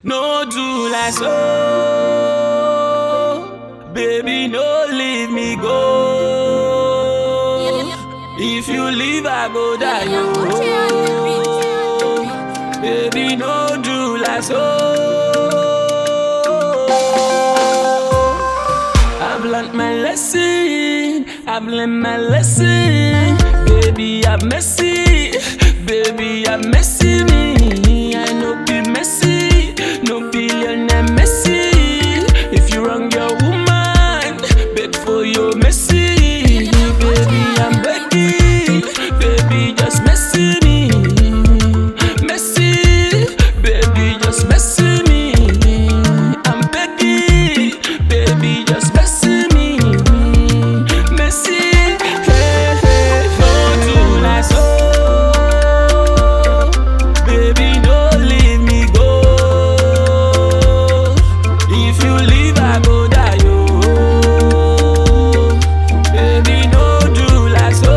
No do like so, baby, no leave me go. If you leave, I go die. Baby, no do like so. I've learned my lesson. I've learned my lesson. Baby, I'm messy. Baby, I'm messy. Me, I know be messy. No billionaire messy. If you wrong your woman, beg for your messy. Baby, I'm begging. Baby, just messy me. Messy. Baby, just messy me. I'm begging. Baby, just messy me. Messy. Hey, hey, don't do like so. Baby, no leave me go. If you leave, I go die, yo. Baby, no do like so.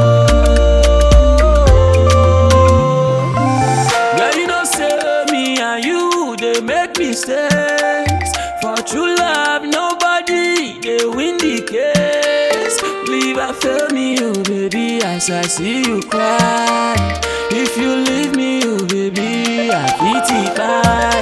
Girl, you know say me and you, they make mistakes. For true love, nobody, they win the case. Leave, I feel me, oh baby, as I see you cry. If you leave me, oh baby, I pity cry.